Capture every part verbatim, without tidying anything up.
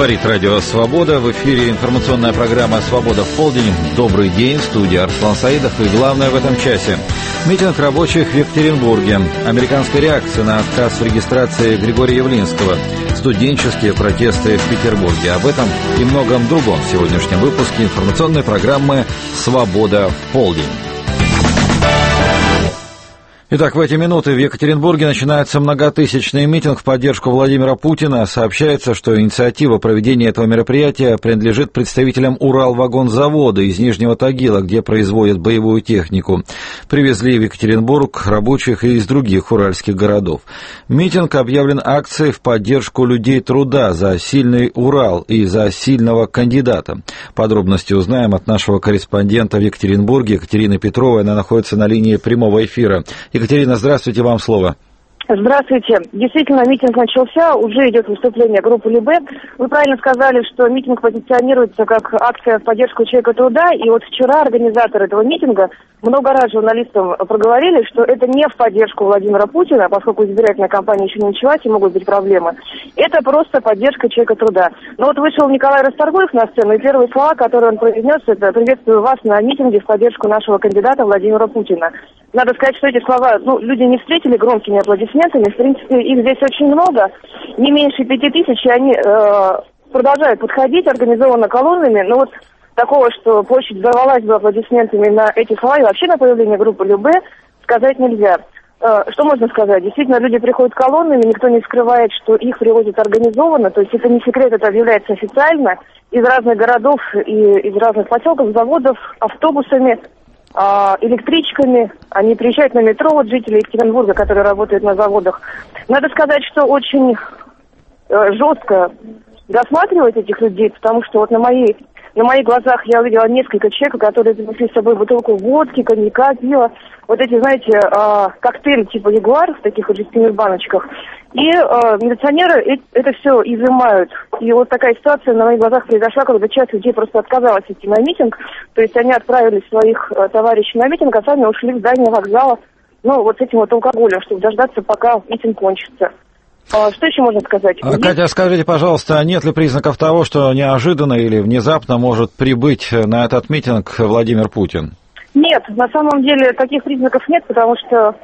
Говорит Радио Свобода. В эфире информационная программа «Свобода в полдень». Добрый день. В студии Арслан Саидов. И главное в этом часе. Митинг рабочих в Екатеринбурге. Американская реакция на отказ в регистрации Григория Явлинского. Студенческие протесты в Петербурге. Об этом и многом другом в сегодняшнем выпуске информационной программы «Свобода в полдень». Итак, в эти минуты в Екатеринбурге начинается многотысячный митинг в поддержку Владимира Путина. Сообщается, что инициатива проведения этого мероприятия принадлежит представителям Уралвагонзавода из Нижнего Тагила, где производят боевую технику. Привезли в Екатеринбург рабочих и из других уральских городов. Митинг объявлен акцией в поддержку людей труда за сильный Урал и за сильного кандидата. Подробности узнаем от нашего корреспондента в Екатеринбурге Екатерины Петровой. Она находится на линии прямого эфира. Екатерина, здравствуйте, вам слово. Здравствуйте. Действительно, митинг начался, уже идет выступление группы Либе. Вы правильно сказали, что митинг позиционируется как акция в поддержку человека труда, и вот вчера организаторы этого митинга много раз журналистам проговорили, что это не в поддержку Владимира Путина, поскольку избирательная кампания еще не началась и могут быть проблемы. Это просто поддержка человека труда. Но вот вышел Николай Расторгуев на сцену, и первые слова, которые он произнес, это «Приветствую вас на митинге в поддержку нашего кандидата Владимира Путина». Надо сказать, что эти слова, ну, люди не встретили громкими аплодисментами. В принципе, их здесь очень много, не меньше пяти тысяч, и они э, продолжают подходить организованно колоннами. Но вот такого, что площадь взорвалась бы аплодисментами на эти слова и вообще на появление группы Любе, сказать нельзя. Э, что можно сказать? Действительно, люди приходят колоннами, никто не скрывает, что их привозят организованно, то есть это не секрет, это объявляется официально, из разных городов и из разных поселков, заводов, автобусами, электричками, они приезжают на метро, вот жители Екатеринбурга, которые работают на заводах. Надо сказать, что очень э, жестко досматривать этих людей, потому что вот на моей, на моих глазах я увидела несколько человек, которые принесли с собой бутылку водки, коньяка, пива, вот эти, знаете, э, коктейли типа Ягуар в таких вот жестяных баночках. И э, милиционеры это все изымают. И вот такая ситуация на моих глазах произошла, когда часть людей просто отказалась идти на митинг. То есть они отправили своих э, товарищей на митинг, а сами ушли в здание вокзала, ну, вот с этим вот алкоголем, чтобы дождаться, пока митинг кончится. А, что еще можно сказать? А, Катя, скажите, пожалуйста, нет ли признаков того, что неожиданно или внезапно может прибыть на этот митинг Владимир Путин? Нет, на самом деле таких признаков нет, потому что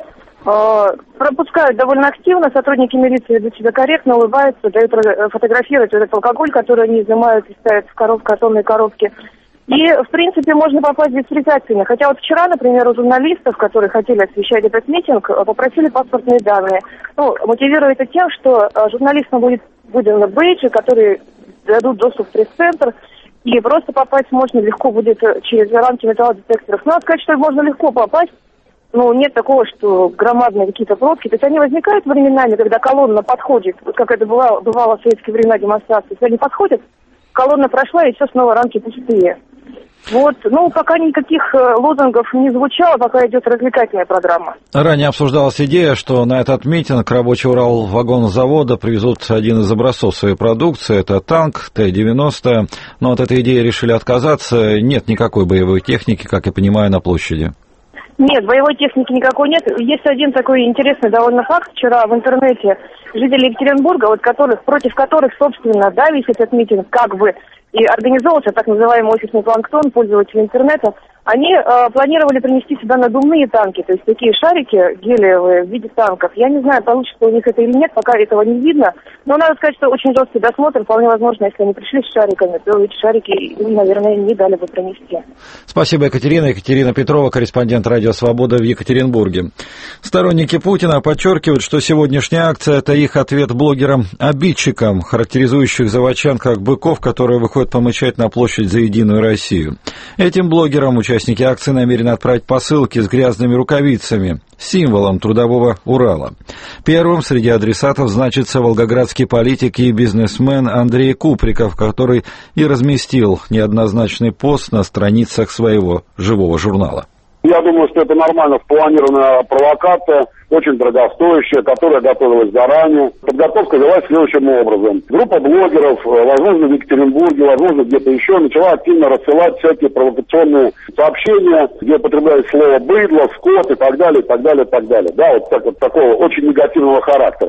пропускают довольно активно, сотрудники милиции ведут себя корректно, улыбаются, дают фотографировать этот алкоголь, который они изымают и ставят в короб, картонные коробки. И, в принципе, можно попасть беспрепятственно. Хотя вот вчера, например, у журналистов, которые хотели освещать этот митинг, попросили паспортные данные. Ну, мотивируя это тем, что журналистам будет выдано бейджи, которые дадут доступ в пресс-центр, и просто попасть можно легко будет через рамки металлодетекторов. Но надо сказать, что можно легко попасть. Ну, нет такого, что громадные какие-то пробки. То есть они возникают временами, когда колонна подходит, вот как это бывало, бывало в советские времена демонстрации. Если они подходят, колонна прошла, и все снова рамки пустые. Вот, ну, пока никаких лозунгов не звучало, пока идет развлекательная программа. Ранее обсуждалась идея, что на этот митинг рабочий Уралвагонзавода привезут один из образцов своей продукции, это танк Т девяносто, но от этой идеи решили отказаться, нет никакой боевой техники, как я понимаю, на площади. Нет, боевой техники никакой нет. Есть один такой интересный довольно факт. Вчера в интернете жители Екатеринбурга, вот которых, против которых, собственно, да, весь этот митинг как бы и организовался так называемый офисный планктон, пользователи интернета, они э, планировали принести сюда надувные танки, то есть такие шарики гелиевые в виде танков. Я не знаю, получится у них это или нет, пока этого не видно. Но надо сказать, что очень жесткий досмотр. Вполне возможно, если они пришли с шариками, то эти шарики им, наверное, не дали бы пронести. Спасибо, Екатерина. Екатерина Петрова, корреспондент «Радио Свобода» в Екатеринбурге. Сторонники Путина подчеркивают, что сегодняшняя акция – это их ответ блогерам-обидчикам, характеризующих заводчан как быков, которые выходят помычать на площадь за Единую Россию. Этим блогерам участники акции намерены отправить посылки с грязными рукавицами, символом трудового Урала. Первым среди адресатов значится волгоградский политик и бизнесмен Андрей Куприков, который и разместил неоднозначный пост на страницах своего живого журнала. Я думаю, что это нормально спланированная провокация, очень дорогостоящая, которая готовилась заранее. Подготовка велась следующим образом. Группа блогеров, возможно, в Екатеринбурге, возможно, где-то еще, начала активно рассылать всякие провокационные сообщения, где употребляют слово «быдло», «скот» и так далее, и так далее, и так далее. Да, вот, так, вот такого очень негативного характера.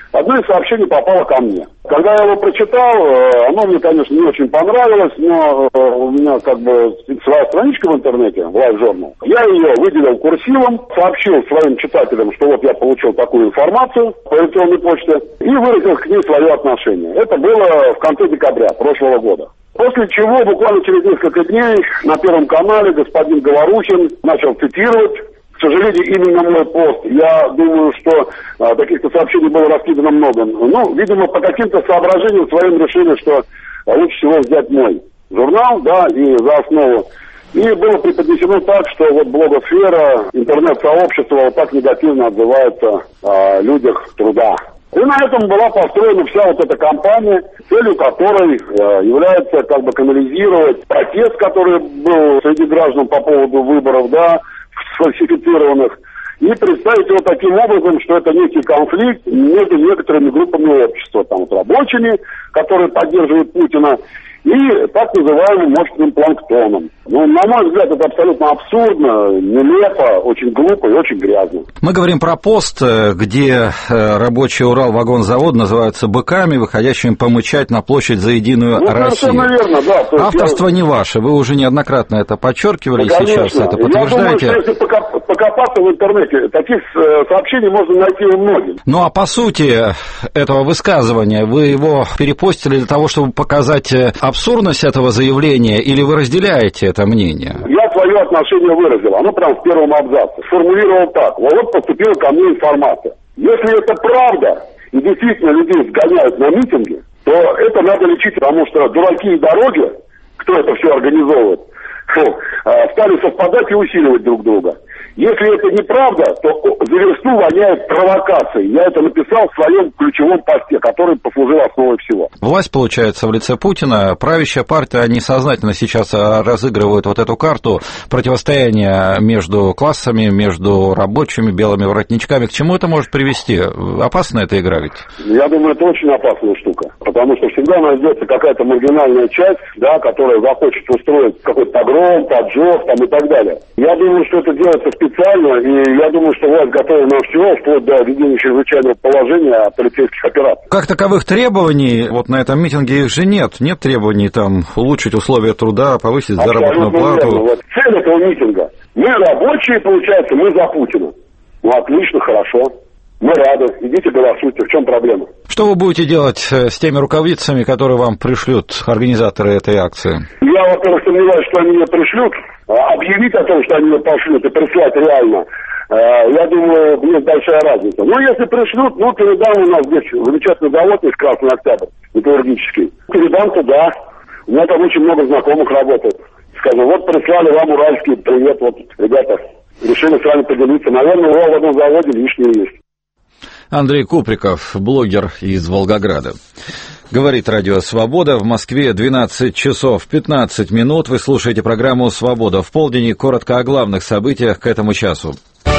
одно из сообщений попало ко мне. Когда я его прочитал, оно мне, конечно, не очень понравилось, но у меня как бы своя страничка в интернете, в Live Journal. Я ее выделил курсивом, сообщил своим читателям, что вот я получил такую информацию по электронной почте, и выразил к ней свое отношение. Это было в конце декабря прошлого года. После чего буквально через несколько дней на Первом канале господин Говорухин начал цитировать. К сожалению, именно мой пост. Я думаю, что а, таких-то сообщений было раскидано много. Ну, видимо, по каким-то соображениям своим решили, что а, лучше всего взять мой журнал, да, и за основу. И было преподнесено так, что вот блогосфера, интернет-сообщество вот так негативно отзывается о людях труда. И на этом была построена вся вот эта кампания, целью которой э, является как бы канализировать протест, который был среди граждан по поводу выборов, да, сфальсифицированных, и представить его таким образом, что это некий конфликт между некоторыми группами общества, там вот рабочими, которые поддерживают Путина, и так называемым мощным планктоном. Ну, на мой взгляд, это абсолютно абсурдно, нелепо, очень глупо и очень грязно. Мы говорим про пост, где рабочий Уралвагонзавод называются быками, выходящими помычать на площадь за единую ну, Россию. Совершенно верно, да. Авторство я... не ваше, вы уже неоднократно это подчеркивали, да, сейчас это подтверждаете. Я думаю, что если покопаться в интернете, таких сообщений можно найти у многих. Ну, а по сути этого высказывания, вы его перепостили для того, чтобы показать абсурдность этого заявления, или вы разделяете это мнение? Я свое отношение выразил, оно прям в первом абзаце. Сформулировал так: вот поступила ко мне информация. Если это правда, и действительно людей сгоняют на митинги, то это надо лечить, потому что дураки и дороги, кто это все организовывает, стали совпадать и усиливать друг друга. Если это неправда, то за версту воняет провокацией. Я это написал в своем ключевом посте, который послужил основой всего. Власть, получается, в лице Путина, правящая партия, они сознательно сейчас разыгрывают вот эту карту противостояния между классами, между рабочими, белыми воротничками. К чему это может привести? Опасна эта игра ведь? Я думаю, это очень опасная штука. Потому что всегда найдется какая-то маргинальная часть, да, которая захочет устроить какой-то погром, поджог там, и так далее. Я думаю, что это делается специально, и я думаю, что власть готова на все, вплоть до введения чрезвычайного положения о полицейских операциях. Как таковых требований, вот на этом митинге их же нет. Нет требований там улучшить условия труда, повысить заработную плату. Вот цель этого митинга. Мы рабочие, получается, мы за Путина. Ну, отлично, хорошо. Мы рады. Идите голосуйте. В чем проблема? Что вы будете делать с теми рукавицами, которые вам пришлют организаторы этой акции? Я, во-первых, сомневаюсь, что они ее пришлют. Объявить о том, что они ее пошлют, и прислать реально, я думаю, есть большая разница. Ну, если пришлют, ну, передам, у нас здесь замечательный завод есть, Красный Октябрь, металлургический. Передам туда. У меня там очень много знакомых работает. Скажу, вот прислали вам уральский привет, вот, ребята, решили с вами поделиться. Наверное, Урал в одном заводе лишнее есть. Андрей Куприков, блогер из Волгограда. Говорит Радио Свобода. В Москве двенадцать часов пятнадцать минут. Вы слушаете программу «Свобода в полдень». Коротко о главных событиях к этому часу.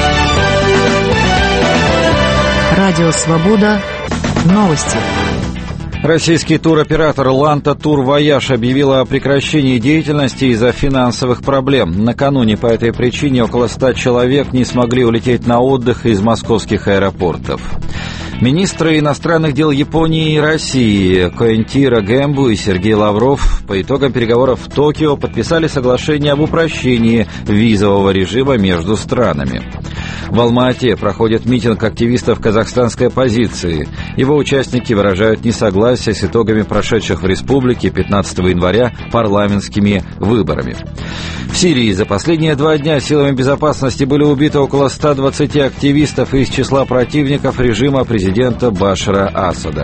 Радио Свобода. Новости. Российский туроператор «Ланта Тур Вояж» объявила о прекращении деятельности из-за финансовых проблем. Накануне по этой причине около ста человек не смогли улететь на отдых из московских аэропортов. Министры иностранных дел Японии и России Коэнтиро Гэмбу и Сергей Лавров по итогам переговоров в Токио подписали соглашение об упрощении визового режима между странами. В Алма-Ате проходит митинг активистов казахстанской оппозиции. Его участники выражают несогласие с итогами прошедших в республике пятнадцатого января парламентскими выборами. В Сирии за последние два дня силами безопасности были убиты около ста двадцати активистов из числа противников режима президента Башара Асада.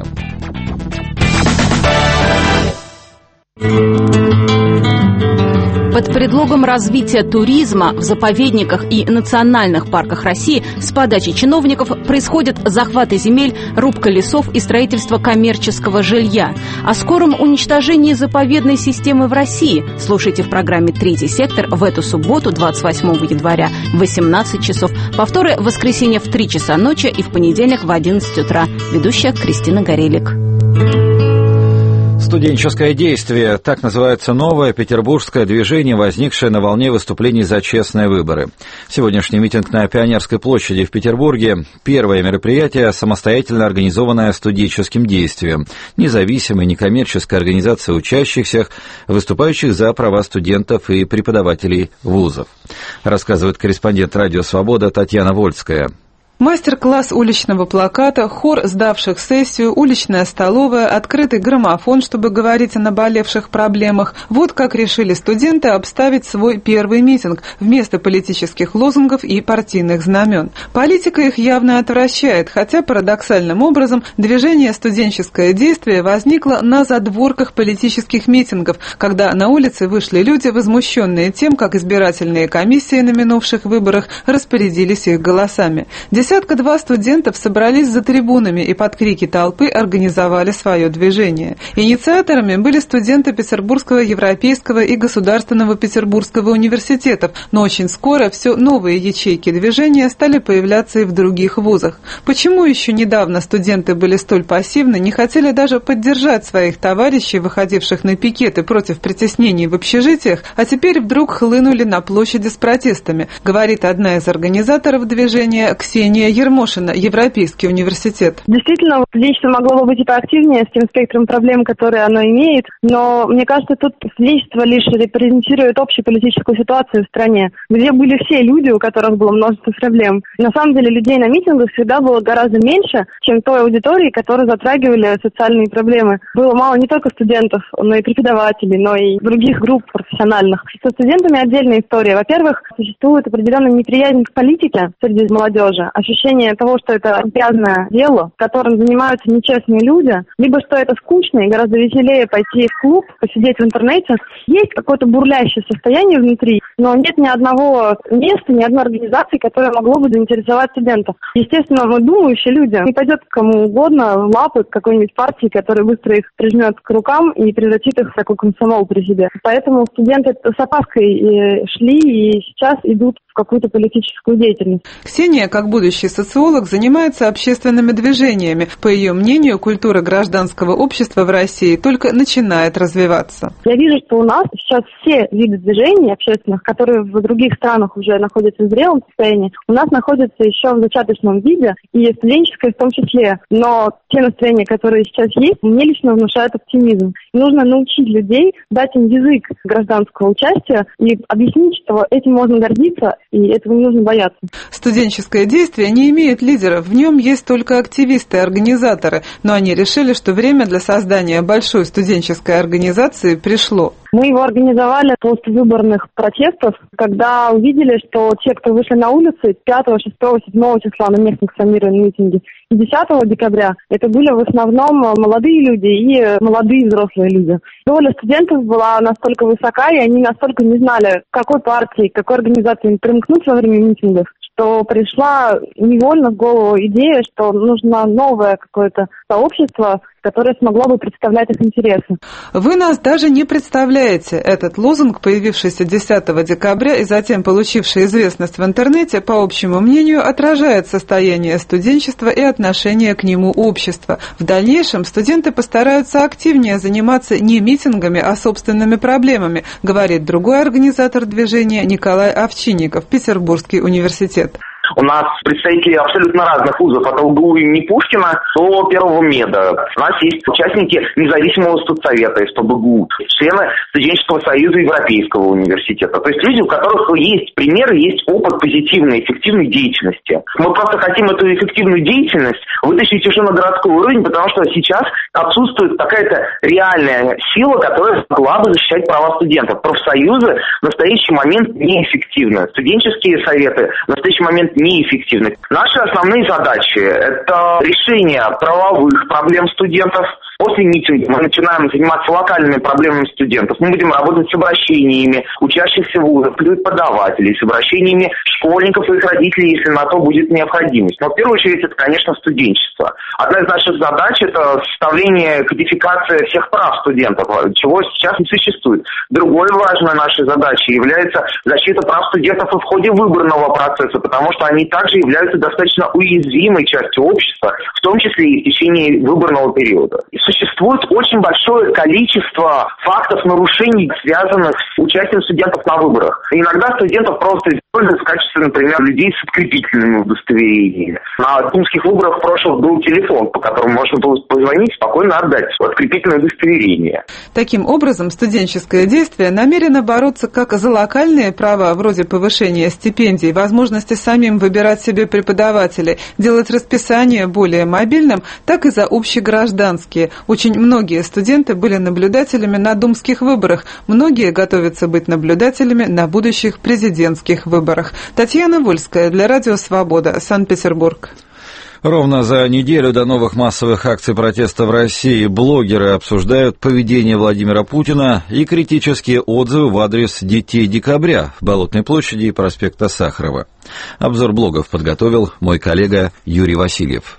Под предлогом развития туризма в заповедниках и национальных парках России с подачи чиновников происходят захваты земель, рубка лесов и строительство коммерческого жилья. О скором уничтожении заповедной системы в России слушайте в программе «Третий сектор» в эту субботу, двадцать восьмого января, в восемнадцать часов. Повторы в воскресенье в три часа ночи и в понедельник в одиннадцать утра. Ведущая Кристина Горелик. В Студенческое действие. Так называется новое петербургское движение, возникшее на волне выступлений за честные выборы. Сегодняшний митинг на Пионерской площади в Петербурге – первое мероприятие, самостоятельно организованное студенческим действием, независимой некоммерческой организации учащихся, выступающих за права студентов и преподавателей вузов. Рассказывает корреспондент «Радио Свобода» Татьяна Вольская. Мастер-класс уличного плаката, хор сдавших сессию, уличная столовая, открытый граммофон, чтобы говорить о наболевших проблемах. Вот как решили студенты обставить свой первый митинг вместо политических лозунгов и партийных знамен. Политика их явно отвращает, хотя парадоксальным образом движение «Студенческое действие» возникло на задворках политических митингов, когда на улице вышли люди, возмущенные тем, как избирательные комиссии на минувших выборах распорядились их голосами. Десятка-два студентов собрались за трибунами и под крики толпы организовали свое движение. Инициаторами были студенты Петербургского, Европейского и Государственного Петербургского университетов, но очень скоро все новые ячейки движения стали появляться и в других вузах. Почему еще недавно студенты были столь пассивны, не хотели даже поддержать своих товарищей, выходивших на пикеты против притеснений в общежитиях, а теперь вдруг хлынули на площади с протестами, говорит одна из организаторов движения Ксения Ермошина, Европейский университет. Действительно, студенчество могло бы быть и поактивнее с тем спектром проблем, которые оно имеет, но мне кажется, тут студенчество лишь репрезентирует общую политическую ситуацию в стране, где были все люди, у которых было множество проблем. На самом деле людей на митингах всегда было гораздо меньше, чем той аудитории, которые затрагивали социальные проблемы. Было мало не только студентов, но и преподавателей, но и других групп профессиональных. Со студентами отдельная история. Во-первых, существует определенная неприязнь к политике среди молодежи, ощущение того, что это грязное дело, которым занимаются нечестные люди, либо что это скучно и гораздо веселее пойти в клуб, посидеть в интернете. Есть какое-то бурлящее состояние внутри, но нет ни одного места, ни одной организации, которая могло бы заинтересовать студентов. Естественно, мы думающие люди, не пойдет к кому угодно в лапы к какой-нибудь партии, которая быстро их прижмет к рукам и превратит их в такой комсомол при себе. Поэтому студенты с опаской шли и сейчас идут в какую-то политическую деятельность. Ксения, как будущий социолог, занимается общественными движениями. По ее мнению, культура гражданского общества в России только начинает развиваться. Я вижу, что у нас сейчас все виды движений общественных, которые в других странах уже находятся в зрелом состоянии, у нас находятся еще в зачаточном виде, и студенческое в том числе. Но те настроения, которые сейчас есть, мне лично внушают оптимизм. И нужно научить людей, дать им язык гражданского участия и объяснить, что этим можно гордиться, и этого не нужно бояться. Студенческое действие не имеет лидеров, в нем есть только активисты и организаторы, но они решили, что время для создания большой студенческой организации пришло. Мы его организовали после выборных протестов, когда увидели, что те, кто вышли на улицы пятого, шестого, седьмого числа на местных санированных митинге и десятого декабря, это были в основном молодые люди и молодые взрослые люди. Доля студентов была настолько высока, и они настолько не знали, к какой партии, к какой организации им примкнуть во время митингов, что пришла невольно в голову идея, что нужно новое какое-то сообщество, которое смогло бы представлять их интересы. Вы нас даже не представляете. Этот лозунг, появившийся десятого декабря и затем получивший известность в интернете, по общему мнению, отражает состояние студенчества и отношение к нему общества. В дальнейшем студенты постараются активнее заниматься не митингами, а собственными проблемами, говорит другой организатор движения Николай Овчинников, Петербургский университет. У нас представители абсолютно разных вузов, от ЛГУ имени Пушкина до Первого меда. У нас есть участники независимого студсовета из ПБГУ, члены студенческого союза Европейского университета. То есть люди, у которых есть примеры, есть опыт позитивной, эффективной деятельности. Мы просто хотим эту эффективную деятельность вытащить уже на городской уровень, потому что сейчас отсутствует какая-то реальная сила, которая могла бы защищать права студентов. Профсоюзы в настоящий момент неэффективны. Студенческие советы в настоящий момент неэффективны. Наши основные задачи – это решение правовых проблем студентов. После митинга мы начинаем заниматься локальными проблемами студентов. Мы будем работать с обращениями учащихся вузов, преподавателей, с обращениями школьников и их родителей, если на то будет необходимость. Но в первую очередь это, конечно, студенчество. общества. Одна из наших задач – это составление кодификации всех прав студентов, чего сейчас не существует. Другой важной нашей задачей является защита прав студентов и в ходе выборного процесса, потому что они также являются достаточно уязвимой частью общества, в том числе и в течение выборного периода. И существует очень большое количество фактов нарушений, связанных с участием студентов на выборах. И иногда студентов просто используют в качестве, например, людей с подкрепительными удостоверениями. На думских выборах в прошлом был телефон, по которому можно было позвонить, спокойно отдать подкрепительное удостоверение. Таким образом, студенческое действие намерено бороться как за локальные права, вроде повышения стипендий, возможности самим выбирать себе преподавателей, делать расписание более мобильным, так и за общегражданские. Очень многие студенты были наблюдателями на думских выборах, многие готовятся быть наблюдателями на будущих президентских выборах. Татьяна Вольская для Радио Свобода, Санкт-Петербург. Ровно за неделю до новых массовых акций протеста в России блогеры обсуждают поведение Владимира Путина и критические отзывы в адрес детей декабря в Болотной площади и проспекта Сахарова. Обзор блогов подготовил мой коллега Юрий Васильев.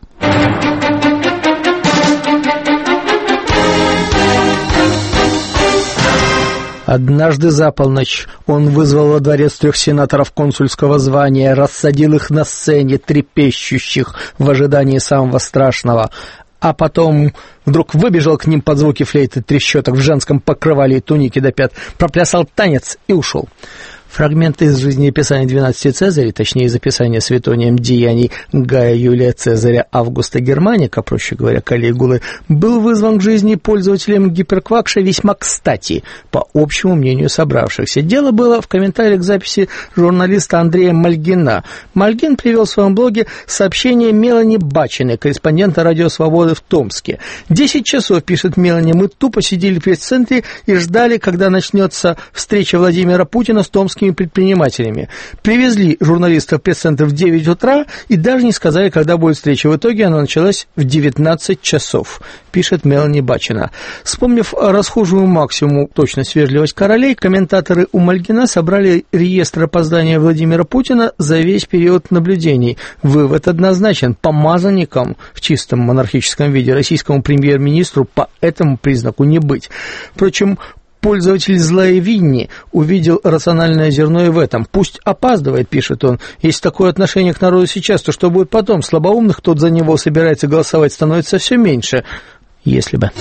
Однажды за полночь он вызвал во дворец трех сенаторов консульского звания, рассадил их на сцене, трепещущих в ожидании самого страшного, а потом вдруг выбежал к ним под звуки флейты трещоток в женском покрывале и тунике до пят, проплясал танец и ушел. Фрагменты из жизнеописания двенадцати Цезарей, точнее из описания Светонием деяний Гая Юлия Цезаря Августа Германика, проще говоря, Калигулы, был вызван к жизни пользователем гиперквакша весьма кстати, по общему мнению собравшихся. Дело было в комментариях к записи журналиста Андрея Мальгина. Мальгин привел в своем блоге сообщение Мелани Бачиной, корреспондента Радио Свободы в Томске. «Десять часов, пишет Мелани, мы тупо сидели в пресс-центре и ждали, когда начнется встреча Владимира Путина с томскими предпринимателями. Привезли журналистов в пресс-центр в девять утра и даже не сказали, когда будет встреча. В итоге она началась в девятнадцать часов, пишет Мелани Бачина. Вспомнив расхожую максимум точность, вежливость королей, комментаторы у Мальгина собрали реестр опоздания Владимира Путина за весь период наблюдений. Вывод однозначен. Помазанником в чистом монархическом виде российскому премьер-министру по этому признаку не быть. Впрочем, пользователь Злая Винни увидел рациональное зерно и в этом. «Пусть опаздывает», — пишет он. «Есть такое отношение к народу сейчас, то что будет потом? Слабоумных, кто за него собирается голосовать, становится все меньше. Если бы».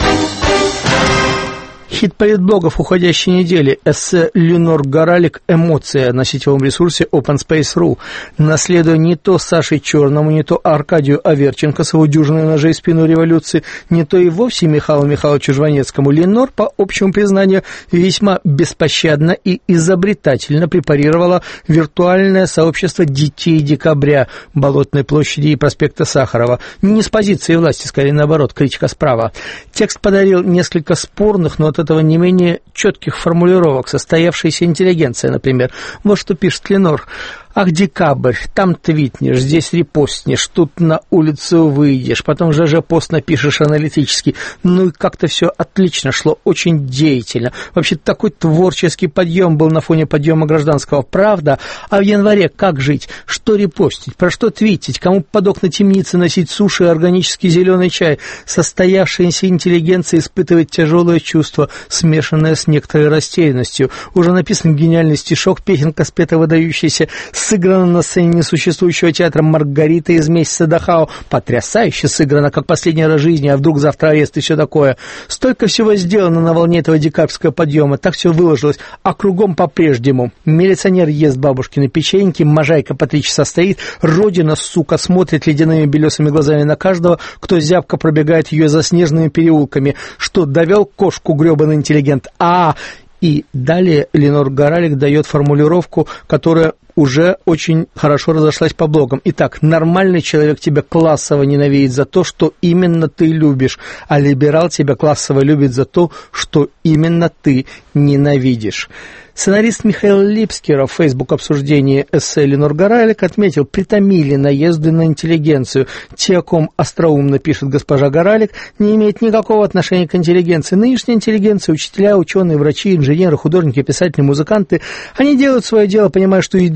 Хит политблогов уходящей недели. Эссе Ленор Горалик «Эмоция» на сетевом ресурсе Open Space точка ру. Наследуя не то Саше Черному, не то Аркадию Аверченко с его дюжиной ножей в спину революции, не то и вовсе Михаилу Михайловичу Жванецкому, Ленор, по общему признанию, весьма беспощадно и изобретательно препарировала виртуальное сообщество детей декабря Болотной площади и проспекта Сахарова. Не с позиции власти, скорее наоборот, критика справа. Текст подарил несколько спорных, но от этого не менее четких формулировок. Состоявшаяся интеллигенция, например. Вот что пишет Ленор. «Ах, декабрь, там твитнешь, здесь репостнешь, тут на улицу выйдешь, потом ЖЖ-пост напишешь аналитически». Ну и как-то все отлично шло, очень деятельно. Вообще такой творческий подъем был на фоне подъема гражданского. Правда? А в январе как жить? Что репостить? Про что твитить? Кому под окна темницы носить суши и органический зеленый чай? Состоявшаяся интеллигенция испытывает тяжелое чувство, смешанное с некоторой растерянностью. Уже написан гениальный стишок, песенка спета выдающаяся, сыграна на сцене несуществующего театра «Маргарита» из «Месяца Дахау». Потрясающе сыграна, как последний раз жизни, а вдруг завтра арест и все такое. Столько всего сделано на волне этого декабрьского подъема, так все выложилось, а кругом по-прежнему. Милиционер ест бабушкины печеньки, можайка по три часа стоит, родина, сука, смотрит ледяными белесыми глазами на каждого, кто зябко пробегает ее заснеженными переулками. Что, довел кошку гребаный интеллигент? А, и далее Ленор Горалик дает формулировку, которая уже очень хорошо разошлась по блогам. Итак, нормальный человек тебя классово ненавидит за то, что именно ты любишь, а либерал тебя классово любит за то, что именно ты ненавидишь. Сценарист Михаил Липскер в фейсбук-обсуждении эссе Ленор Горалик отметил: притомили наезды на интеллигенцию. Те, о ком остроумно пишет госпожа Горалик, не имеют никакого отношения к интеллигенции. Нынешняя интеллигенция, учителя, ученые, врачи, инженеры, художники, писатели, музыканты, они делают свое дело, понимая, что и для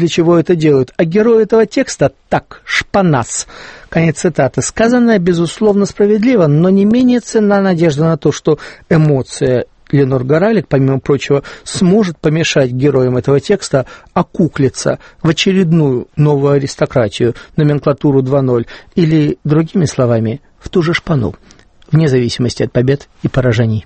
чего это делают. А герой этого текста так, шпанас. Конец цитаты. Сказанное, безусловно, справедливо, но не менее ценна надежда на то, что эмоция Ленор Горалик, помимо прочего, сможет помешать героям этого текста окуклиться в очередную новую аристократию, номенклатуру два ноль, или, другими словами, в ту же шпану, вне зависимости от побед и поражений.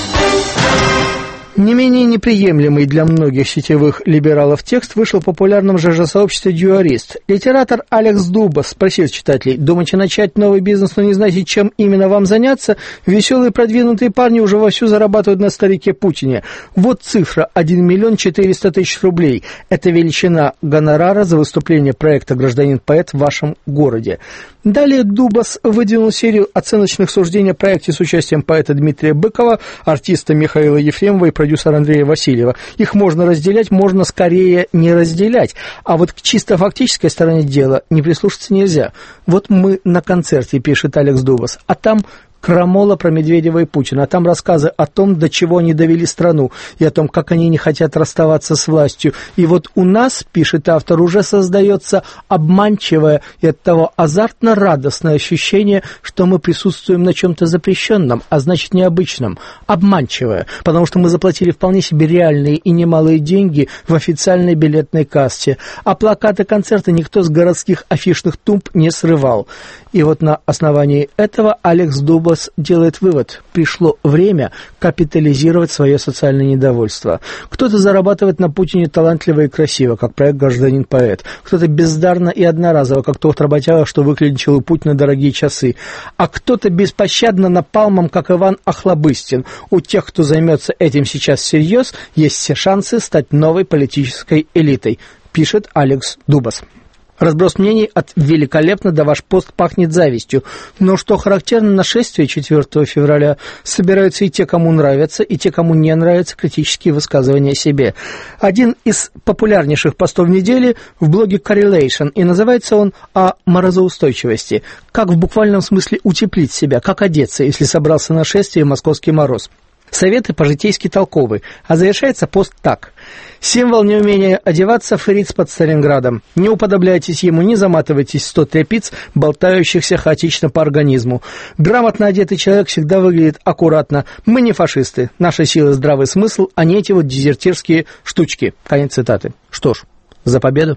Не менее неприемлемый для многих сетевых либералов текст вышел в популярном ЖЖ-сообществе «Дюарист». Литератор Алекс Дубас спросил читателей: «Думаете начать новый бизнес, но не знаете, чем именно вам заняться? Веселые продвинутые парни уже вовсю зарабатывают на старике Путине. Вот цифра: один миллион четыреста тысяч рублей. Это величина гонорара за выступление проекта «Гражданин-поэт» в вашем городе». Далее Дубас выдвинул серию оценочных суждений о проекте с участием поэта Дмитрия Быкова, артиста Михаила Ефремова и продюсера Андрея Васильева. Их можно разделять, можно скорее не разделять. А вот к чисто фактической стороне дела не прислушаться нельзя. Вот мы на концерте, пишет Алекс Дубас, а там крамола про Медведева и Путина, а там рассказы о том, до чего они довели страну, и о том, как они не хотят расставаться с властью. И вот у нас, пишет автор, уже создается обманчивое и оттого азартно-радостное ощущение, что мы присутствуем на чем-то запрещенном, а значит необычном. Обманчивое, потому что мы заплатили вполне себе реальные и немалые деньги в официальной билетной кассе, а плакаты концерта никто с городских афишных тумб не срывал. И вот на основании этого Алекс Дубас делает вывод: пришло время капитализировать свое социальное недовольство. Кто-то зарабатывает на Путине талантливо и красиво, как проект «Гражданин-поэт», кто-то бездарно и одноразово, как тот работяга, что выклинчил у Путина дорогие часы, а кто-то беспощадно напалмом, как Иван Охлобыстин. У тех, кто займется этим сейчас всерьез, есть все шансы стать новой политической элитой, пишет Алекс Дубас. Разброс мнений от «великолепно» до «ваш пост пахнет завистью». Но что характерно, на шествие четвёртого февраля собираются и те, кому нравятся, и те, кому не нравятся критические высказывания о себе. Один из популярнейших постов недели в блоге Correlation, и называется он «О морозоустойчивости». Как в буквальном смысле утеплить себя, как одеться, если собрался на шествие московский мороз. Советы по-житейски толковы, а завершается пост так. Символ неумения одеваться — фриц под Сталинградом. Не уподобляйтесь ему, не заматывайтесь в сто тряпиц, болтающихся хаотично по организму. Грамотно одетый человек всегда выглядит аккуратно. Мы не фашисты. Наша сила — здравый смысл, а не эти вот дезертирские штучки. Конец цитаты. Что ж, за победу.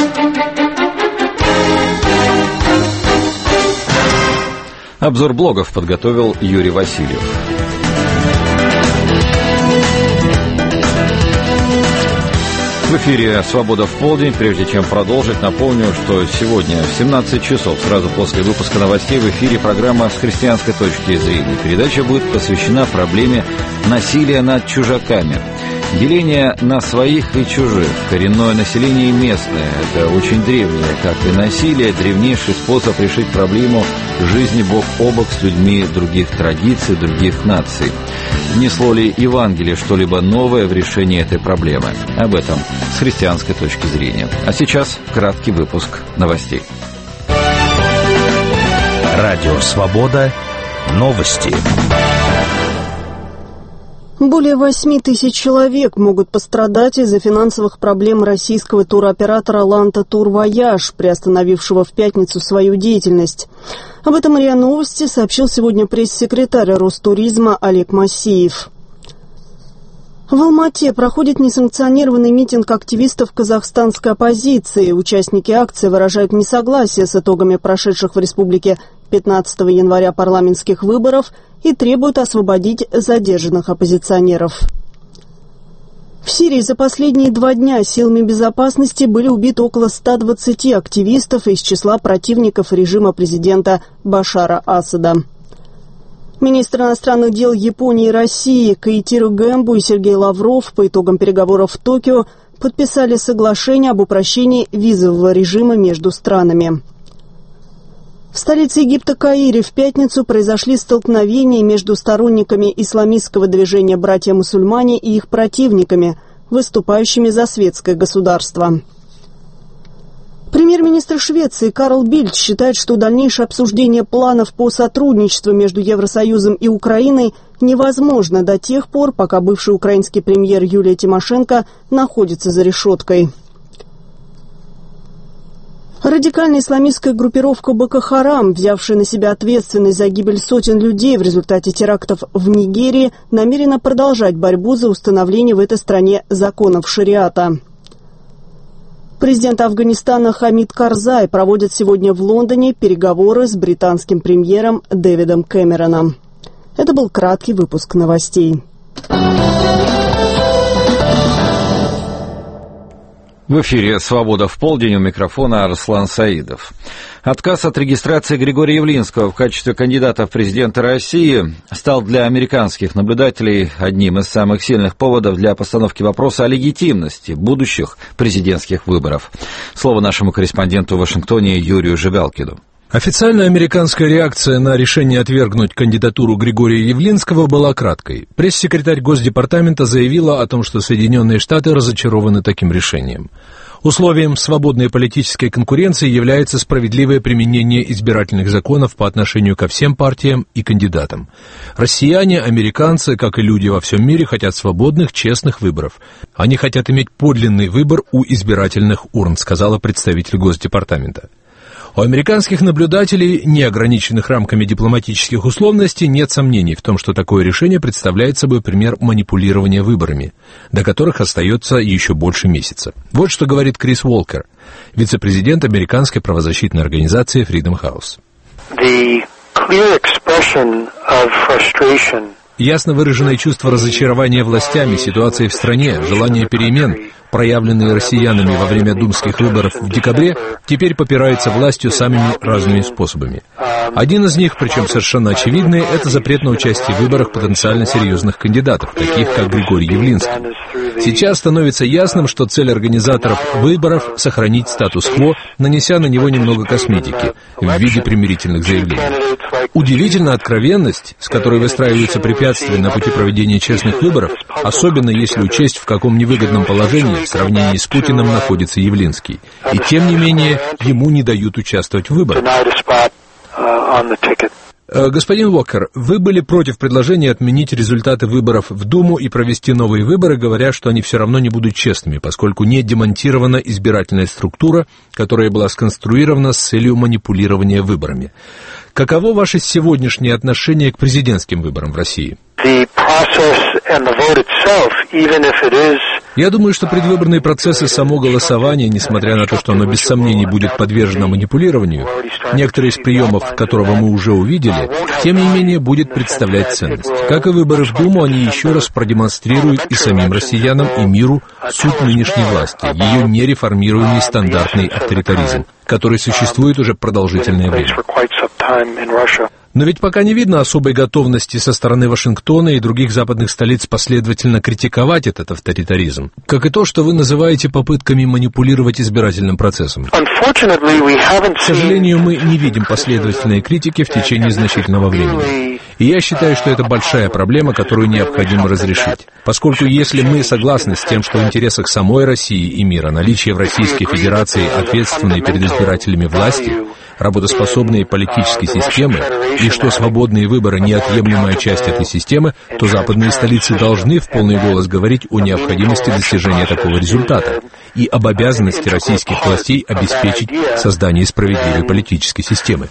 Обзор блогов подготовил Юрий Васильев. В эфире «Свобода в полдень». Прежде чем продолжить, напомню, что сегодня в семнадцать часов, сразу после выпуска новостей, в эфире программа «С христианской точки зрения». Передача будет посвящена проблеме насилия над чужаками. Деление на своих и чужих. Коренное население местное. Это очень древнее, как и насилие, древнейший способ решить проблему жизни бок о бок с людьми других традиций, других наций. Внесло ли Евангелие что-либо новое в решении этой проблемы? Об этом с христианской точки зрения. А сейчас краткий выпуск новостей. Радио «Свобода». Новости. Более восьми тысяч человек могут пострадать из-за финансовых проблем российского туроператора «Ланта Тур Вояж», приостановившего в пятницу свою деятельность. Об этом РИА Новости сообщил сегодня пресс-секретарь Ростуризма Олег Масеев. В Алмате проходит несанкционированный митинг активистов казахстанской оппозиции. Участники акции выражают несогласие с итогами прошедших в республике пятнадцатого января парламентских выборов и требуют освободить задержанных оппозиционеров. В Сирии за последние два дня силами безопасности были убиты около ста двадцати активистов из числа противников режима президента Башара Асада. Министр иностранных дел Японии и России Коитиро Гэмбу и Сергей Лавров по итогам переговоров в Токио подписали соглашение об упрощении визового режима между странами. В столице Египта Каире в пятницу произошли столкновения между сторонниками исламистского движения «Братья-мусульмане» и их противниками, выступающими за светское государство. Премьер-министр Швеции Карл Бильд считает, что дальнейшее обсуждение планов по сотрудничеству между Евросоюзом и Украиной невозможно до тех пор, пока бывший украинский премьер Юлия Тимошенко находится за решеткой. Радикальная исламистская группировка Боко Харам, взявшая на себя ответственность за гибель сотен людей в результате терактов в Нигерии, намерена продолжать борьбу за установление в этой стране законов шариата. Президент Афганистана Хамид Карзай проводит сегодня в Лондоне переговоры с британским премьером Дэвидом Кэмероном. Это был краткий выпуск новостей. В эфире «Свобода в полдень», у микрофона Арслан Саидов. Отказ от регистрации Григория Явлинского в качестве кандидата в президенты России стал для американских наблюдателей одним из самых сильных поводов для постановки вопроса о легитимности будущих президентских выборов. Слово нашему корреспонденту в Вашингтоне Юрию Жигалкину. Официальная американская реакция на решение отвергнуть кандидатуру Григория Явлинского была краткой. Пресс-секретарь Госдепартамента заявила о том, что Соединенные Штаты разочарованы таким решением. Условием свободной политической конкуренции является справедливое применение избирательных законов по отношению ко всем партиям и кандидатам. Россияне, американцы, как и люди во всем мире, хотят свободных, честных выборов. Они хотят иметь подлинный выбор у избирательных урн, сказала представитель Госдепартамента. У американских наблюдателей, не ограниченных рамками дипломатических условностей, нет сомнений в том, что такое решение представляет собой пример манипулирования выборами, до которых остается еще больше месяца. Вот что говорит Крис Уолкер, вице-президент американской правозащитной организации Freedom House. The clear expression of frustration. Ясно выраженное чувство разочарования властями, ситуацией в стране, желание перемен, проявленные россиянами во время думских выборов в декабре, теперь попирается властью самыми разными способами. Один из них, причем совершенно очевидный, это запрет на участие в выборах потенциально серьезных кандидатов, таких как Григорий Явлинский. Сейчас становится ясным, что цель организаторов выборов — сохранить статус-кво, нанеся на него немного косметики в виде примирительных заявлений. Удивительна откровенность, с которой выстраиваются препятствия на пути проведения честных выборов, особенно если учесть, в каком невыгодном положении в сравнении с Путиным находится Явлинский. И тем не менее, ему не дают участвовать в выборах. Господин Уокер, вы были против предложения отменить результаты выборов в Думу и провести новые выборы, говоря, что они все равно не будут честными, поскольку не демонтирована избирательная структура, которая была сконструирована с целью манипулирования выборами. Каково ваше сегодняшнее отношение к президентским выборам в России? Я думаю, что предвыборные процессы, само голосование, несмотря на то, что оно без сомнений будет подвержено манипулированию, некоторые из приемов которого мы уже увидели, тем не менее будет представлять ценность. Как и выборы в Думу, они еще раз продемонстрируют и самим россиянам, и миру суть нынешней власти, ее нереформируемый стандартный авторитаризм, который существует уже продолжительное время. Но ведь пока не видно особой готовности со стороны Вашингтона и других западных столиц последовательно критиковать этот авторитаризм, как и то, что вы называете попытками манипулировать избирательным процессом. К сожалению, мы не видим последовательной критики в течение значительного времени. И я считаю, что это большая проблема, которую необходимо разрешить. Поскольку если мы согласны с тем, что в интересах самой России и мира наличие в Российской Федерации ответственной перед избирателями власти, работоспособной политической системы, и что свободные выборы — неотъемлемая часть этой системы, то западные столицы должны в полный голос говорить о необходимости достижения такого результата и об обязанности российских властей обеспечить создание справедливой политической системы.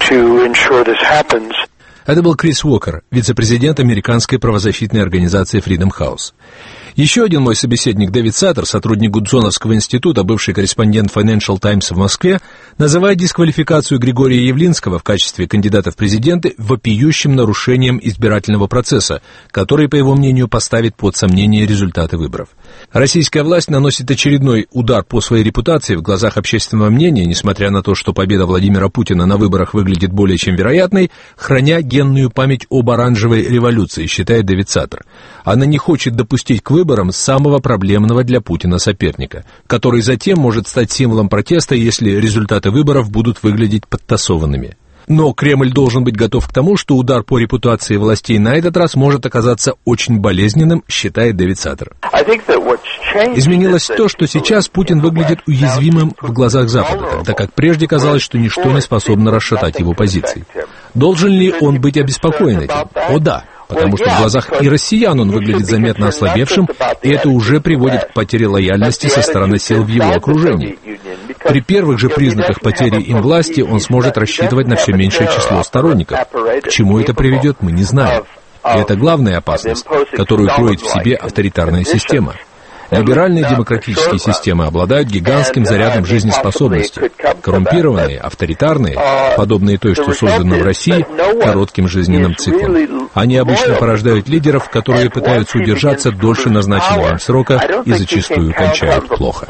Это был Крис Уокер, вице-президент американской правозащитной организации Freedom House. Еще один мой собеседник, Дэвид Саттер, сотрудник Гудзоновского института, бывший корреспондент Financial Times в Москве, называет дисквалификацию Григория Явлинского в качестве кандидата в президенты вопиющим нарушением избирательного процесса, который, по его мнению, поставит под сомнение результаты выборов. Российская власть наносит очередной удар по своей репутации в глазах общественного мнения, несмотря на то, что победа Владимира Путина на выборах выглядит более чем вероятной, храня генную память об оранжевой революции, считает Дэвид Саттер. Она не хочет допустить к выборам самого проблемного для Путина соперника, который затем может стать символом протеста, если результаты выборов будут выглядеть подтасованными. Но Кремль должен быть готов к тому, что удар по репутации властей на этот раз может оказаться очень болезненным, считает Дэвид Саттер. Изменилось то, что сейчас Путин выглядит уязвимым в глазах Запада, тогда как прежде казалось, что ничто не способно расшатать его позиции. Должен ли он быть обеспокоен этим? О да, потому что в глазах и россиян он выглядит заметно ослабевшим, и это уже приводит к потере лояльности со стороны сил в его окружении. При первых же признаках потери им власти он сможет рассчитывать на все меньшее число сторонников. К чему это приведет, мы не знаем. И это главная опасность, которую кроет в себе авторитарная система. Либеральные демократические системы обладают гигантским зарядом жизнеспособности. Коррумпированные, авторитарные, подобные той, что создана в России, коротким жизненным циклом. Они обычно порождают лидеров, которые пытаются удержаться дольше назначенного им срока и зачастую кончают плохо.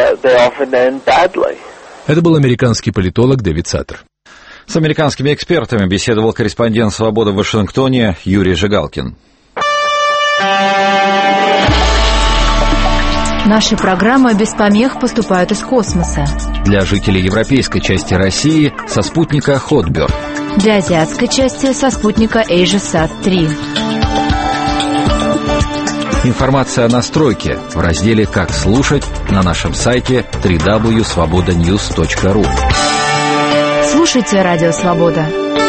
Это был американский политолог Дэвид Саттер. С американскими экспертами беседовал корреспондент «Свободы» в Вашингтоне Юрий Жигалкин. Наши программы без помех поступают из космоса. Для жителей европейской части России со спутника Хотберд. Для азиатской части со спутника AsiaSat три. Информация о настройке в разделе «Как слушать» на нашем сайте дабл ю дабл ю дабл ю точка свобода ньюс точка ру. Слушайте Радио Свобода.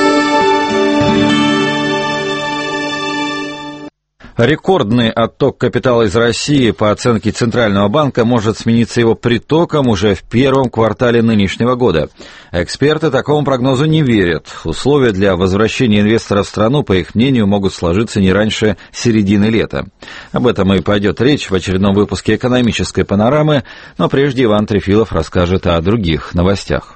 Рекордный отток капитала из России, по оценке Центрального банка, может смениться его притоком уже в первом квартале нынешнего года. Эксперты такому прогнозу не верят. Условия для возвращения инвесторов в страну, по их мнению, могут сложиться не раньше середины лета. Об этом и пойдет речь в очередном выпуске «Экономической панорамы», но прежде Иван Трефилов расскажет о других новостях.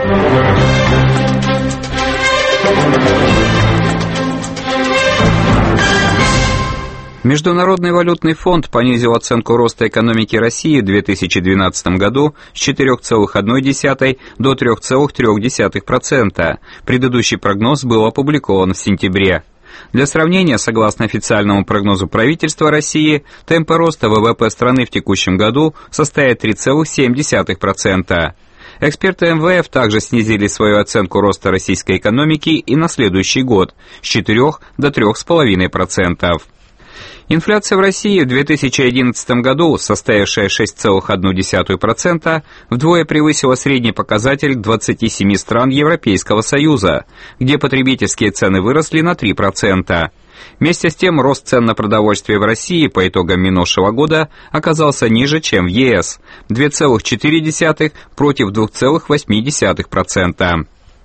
Международный валютный фонд понизил оценку роста экономики России в две тысячи двенадцатом году с четырёх целых одной десятой до трёх целых трёх десятых процента. Предыдущий прогноз был опубликован в сентябре. Для сравнения, согласно официальному прогнозу правительства России, темпы роста ВВП страны в текущем году составят три целых семь десятых процента. Эксперты эм вэ эф также снизили свою оценку роста российской экономики и на следующий год с четырёх до трёх целых пяти десятых процента. Инфляция в России в две тысячи одиннадцатом году, составившая шесть целых одну десятую процента, вдвое превысила средний показатель двадцати семи стран Европейского Союза, где потребительские цены выросли на три процента. Вместе с тем, рост цен на продовольствие в России по итогам минувшего года оказался ниже, чем в е эс – две целых четыре десятых против двух целых восьми десятых процента.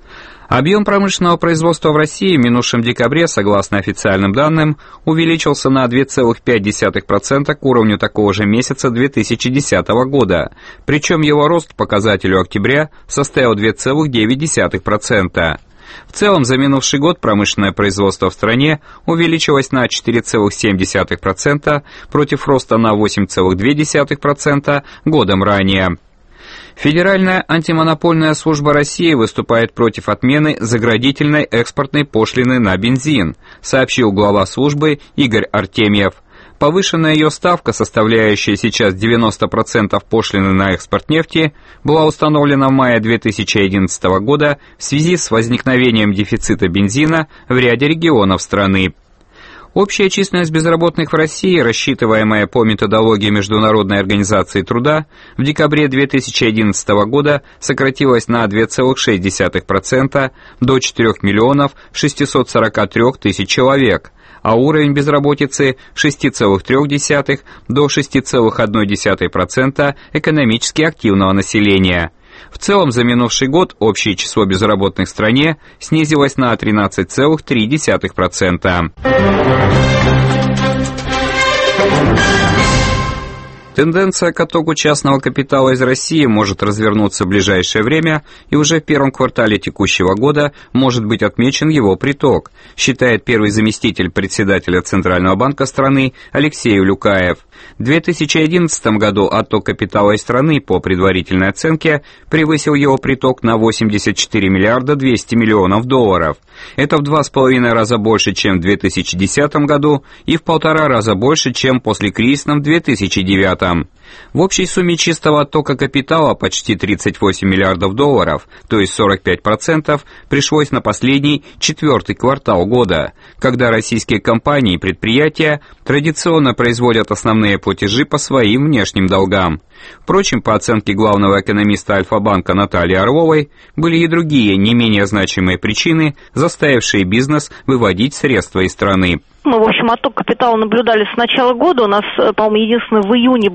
Объем промышленного производства в России в минувшем декабре, согласно официальным данным, увеличился на две целых пять десятых процента к уровню такого же месяца две тысячи десятого года, причем его рост к показателю октября составил две целых девять десятых процента. В целом, за минувший год промышленное производство в стране увеличилось на четыре целых семь десятых процента против роста на восемь целых две десятых процента годом ранее. Федеральная антимонопольная служба России выступает против отмены заградительной экспортной пошлины на бензин, сообщил глава службы Игорь Артемьев. Повышенная ее ставка, составляющая сейчас девяносто процентов пошлины на экспорт нефти, была установлена в мае две тысячи одиннадцатого года в связи с возникновением дефицита бензина в ряде регионов страны. Общая численность безработных в России, рассчитываемая по методологии Международной организации труда, в декабре две тысячи одиннадцатого года сократилась на две целых шесть десятых процента до четырёх миллионов шестисот сорока трёх тысяч человек, а уровень безработицы с шести целых трёх десятых до шести целых одной десятой процента экономически активного населения. В целом, за минувший год общее число безработных в стране снизилось на тринадцать целых три десятых процента. Тенденция к оттоку частного капитала из России может развернуться в ближайшее время, и уже в первом квартале текущего года может быть отмечен его приток, считает первый заместитель председателя Центрального банка страны Алексей Улюкаев. В две тысячи одиннадцатом году отток капитала из страны, по предварительной оценке, превысил его приток на восемьдесят четыре миллиарда двести миллионов долларов. Это в два с половиной раза больше, чем в две тысячи десятом году, и в полтора раза больше, чем после кризисном две тысячи девятом. В общей сумме чистого оттока капитала почти тридцать восемь миллиардов долларов, то есть сорок пять процентов, пришлось на последний четвертый квартал года, когда российские компании и предприятия традиционно производят основные платежи по своим внешним долгам. Впрочем, по оценке главного экономиста Альфа-банка Натальи Орловой, были и другие не менее значимые причины, заставившие бизнес выводить средства из страны. Мы, в общем, отток капитала наблюдали с начала года. У нас, по-моему, единственное, в июне был зафиксирован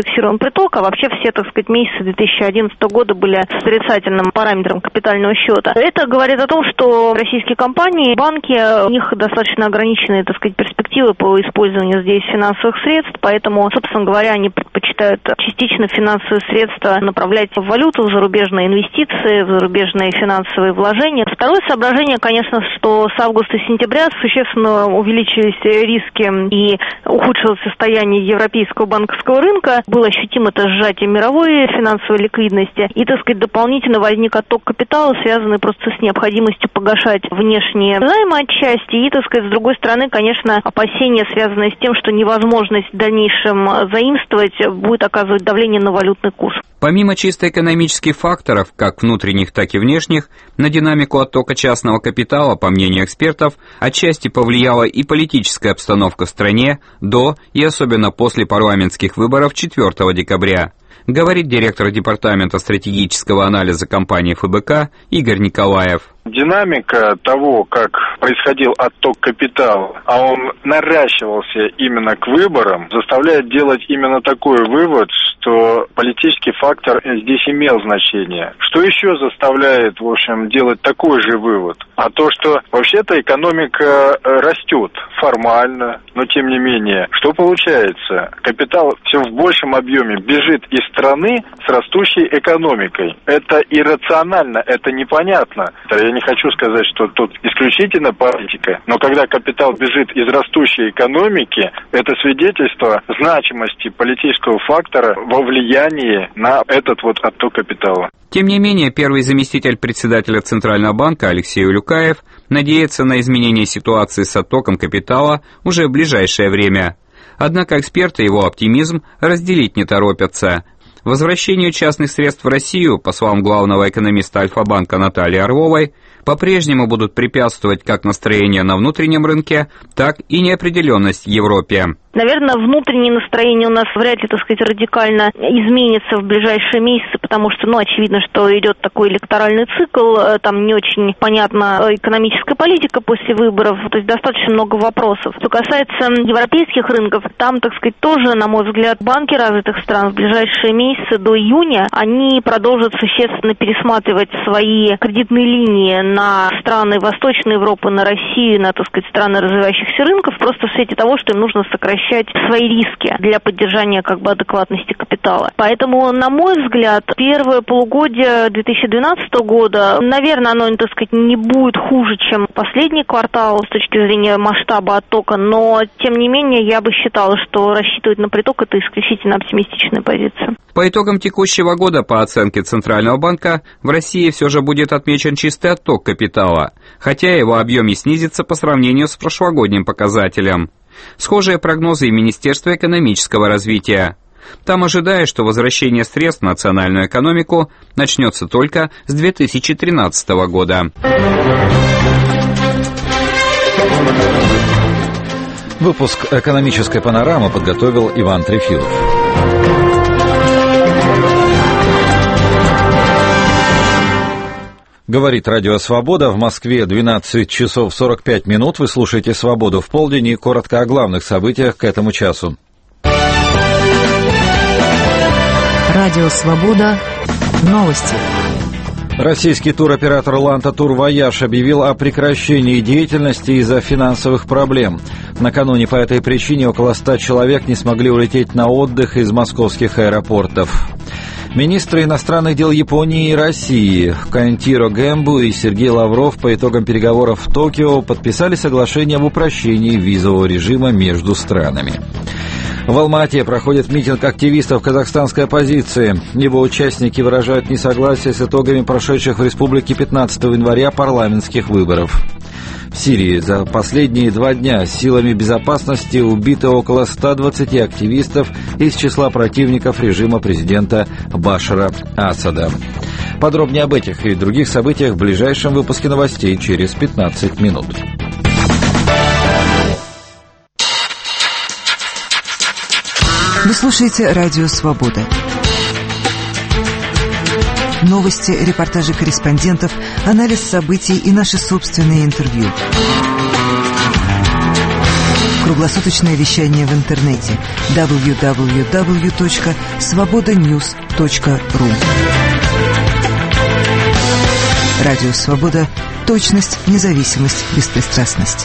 фиксируем приток, а вообще все, так сказать, месяцы две тысячи одиннадцатого года были с отрицательным параметром капитального счета. Это говорит о том, что российские компании, банки, у них достаточно ограниченные, так сказать, перспективы по использованию здесь финансовых средств, поэтому, собственно говоря, они предпочитают частично финансовые средства направлять в валюту, в зарубежные инвестиции, в зарубежные финансовые вложения. Второе соображение, конечно, что с августа и сентября существенно увеличились риски и ухудшилось состояние европейского банковского рынка, было ощутимо это сжатие мировой финансовой ликвидности, и, так сказать, дополнительно возник отток капитала, связанный просто с необходимостью погашать внешние займы отчасти, и, так сказать, с другой стороны, конечно, опасения, связанные с тем, что невозможность в дальнейшем заимствовать будет оказывать давление на валютный курс. Помимо чисто экономических факторов, как внутренних, так и внешних, на динамику оттока частного капитала, по мнению экспертов, отчасти повлияла и политическая обстановка в стране до и особенно после парламентских выборов четвёртого декабря, говорит директор департамента стратегического анализа компании эф бэ ка Игорь Николаев. Динамика того, как происходил отток капитала, а он наращивался именно к выборам, заставляет делать именно такой вывод, что политический фактор здесь имел значение. Что еще заставляет, в общем, делать такой же вывод? А то, что вообще-то экономика растет формально, но тем не менее, что получается? Капитал все в большем объеме бежит из страны с растущей экономикой. Это иррационально, это непонятно. Я не хочу сказать, что тут исключительно политика, но когда капитал бежит из растущей экономики, это свидетельство значимости политического фактора во влиянии на этот вот отток капитала. Тем не менее, первый заместитель председателя Центрального банка Алексей Улюкаев надеется на изменение ситуации с оттоком капитала уже в ближайшее время. Однако эксперты его оптимизм разделить не торопятся. Возвращению частных средств в Россию, по словам главного экономиста Альфа-банка Натальи Орловой, по-прежнему будут препятствовать как настроения на внутреннем рынке, так и неопределенность в Европе. Наверное, внутреннее настроение у нас вряд ли, так сказать, радикально изменится в ближайшие месяцы, потому что, ну, очевидно, что идет такой электоральный цикл, там не очень понятна экономическая политика после выборов, то есть достаточно много вопросов. Что касается европейских рынков, там, так сказать, тоже, на мой взгляд, банки развитых стран в ближайшие месяцы до июня, они продолжат существенно пересматривать свои кредитные линии на страны Восточной Европы, на Россию, на, так сказать, страны развивающихся рынков, просто в свете того, что им нужно сокращать свои риски для поддержания как бы адекватности капитала. Поэтому, на мой взгляд, первое полугодие две тысячи двенадцатого года, наверное, оно, так сказать, не будет хуже, чем последний квартал с точки зрения масштаба оттока, но, тем не менее, я бы считала, что рассчитывать на приток – это исключительно оптимистичная позиция. По итогам текущего года, по оценке Центрального банка, в России все же будет отмечен чистый отток капитала, хотя его объем и снизится по сравнению с прошлогодним показателем. Схожие прогнозы и Министерства экономического развития. Там ожидают, что возвращение средств в национальную экономику начнется только с две тысячи тринадцатого года. Выпуск «Экономической панорамы» подготовил Иван Трефилов. Говорит Радио Свобода. В Москве двенадцать часов сорок пять минут. Вы слушаете «Свободу в полдень» и коротко о главных событиях к этому часу. Радио Свобода. Новости. Российский туроператор «Ланта Тур Вояж» объявил о прекращении деятельности из-за финансовых проблем. Накануне по этой причине около ста человек не смогли улететь на отдых из московских аэропортов. Министры иностранных дел Японии и России Кантиро Гэмбу и Сергей Лавров по итогам переговоров в Токио подписали соглашение об упрощении визового режима между странами. В Алма-Ате проходит митинг активистов казахстанской оппозиции. Его участники выражают несогласие с итогами прошедших в республике пятнадцатого января парламентских выборов. В Сирии за последние два дня силами безопасности убито около ста двадцати активистов из числа противников режима президента Башара Асада. Подробнее об этих и других событиях в ближайшем выпуске новостей через пятнадцать минут. Вы слушаете Радио Свобода. Новости, репортажи корреспондентов, анализ событий и наши собственные интервью. Круглосуточное вещание в интернете дабл ю дабл ю дабл ю точка свобода ньюс точка ру. Радио «Свобода». Точность, независимость, беспристрастность.